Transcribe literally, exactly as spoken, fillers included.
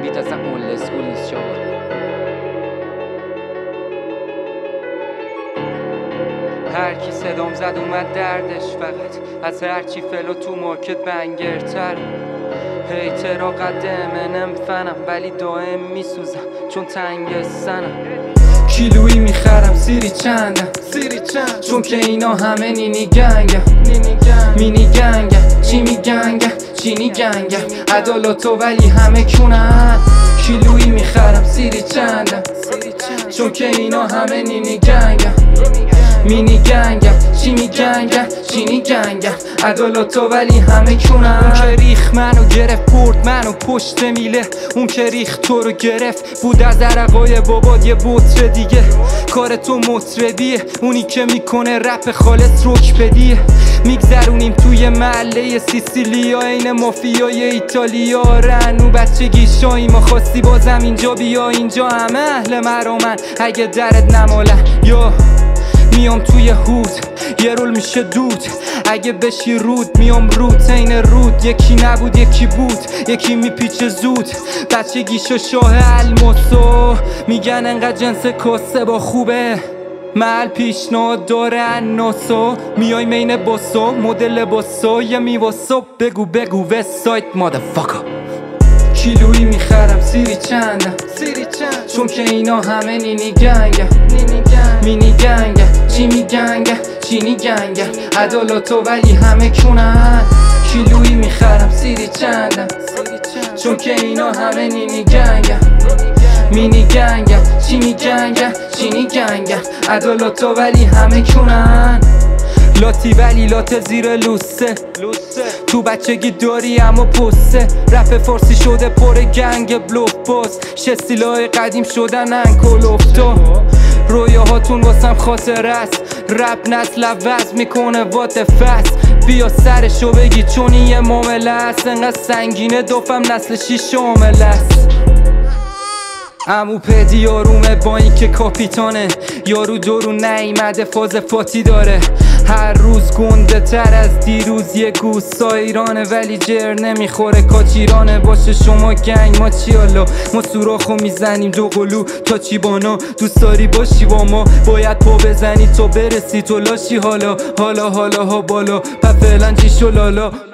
بیت اصلا اول اسکول نیست شما. هر کی صدام زد اومد دردش فقط از هرچی فلو تو مارکت بنگرتر. هیترا قد امنم فنم ولی دائم میسوزم چون تنگ سنم. کیلویی میخرم سیری چندم سیری چند چون که اینا همه نینی گنگم نینی گنگ مینی گنگم چی میگنگم چینی گنگم عدالتو ولی همه کونن. کیلویی میخرم سیری چندم سیری چند چون که اینا همه نینی گنگم مینی گنگم چی میگنگم چینی گنگم عدالتو ولی همه کونن. اون که ریخ منو گرفت برد منو پشت میله. اون که ریخ تو رو گرفت بود از عرقای بابات یه بطر دیگه. کار تو مطربیه اونی که میکنه رپ خالص رک بدیه. میگذرونیم توی محله سیسیلیا این مافیای ایتالیا. رنو بچگی شایی ما خواستی بازم اینجا بیا. اینجا همه اهل مرامن اگه درت نمالن. یا میام توی هود یه رول میشه دود اگه بشی رود. میام رود این رود یکی نبود یکی بود یکی میپیچه زود. بچگیشو شاه الماسو میگن انقدر جنس کسه با خوبه. محل پیشنهاد داره اناسو میای مین باسو مدل باسو یه میواسو بگو بگو وست سایت مادرفاکا. کیلویی میخرم سیری چندم سیری چند چون که اینا همه نینی گنگم نینی گنگ مینی گنگم چی میگنگم چینی گنگم عدالتو ولی همه کونن. کیلویی میخرم سیری چندم سیری چند چون که اینا همه نینی گنگم مینی گنگم چی میگنگم چینی گنگم عدالتو ولی همه کونن. لاتی ولی لات زیر لوسه تو بچگی داری اما پسته. رپ فارسی شده پر گنگ بلوف باز. شستیلای قدیم شدن انکل افتو. رویاهاتون واسم خاطر است. رپ نسل عوض میکنه وات فست. بیا سرشو بگی چون این یه معامله است. انقدر سنگینه دوفم نسل شیش عامله است. امو پدی یارومه با این که کاپیتانه. یارو دورو نیمده فاز فاتی داره. هر روز گنده تر از دیروز یه گوسا ایرانه ولی جر نمیخوره کاچیرانه. باشه شما گنگ ما چی حالا ما سوراخو میزنیم دو قلو تا چی بانا. دوست داری باشی با ما باید پا بزنی تا برسی تو لاشی. حالا حالا حالا ها بالا پا فعلا جیشو لالا.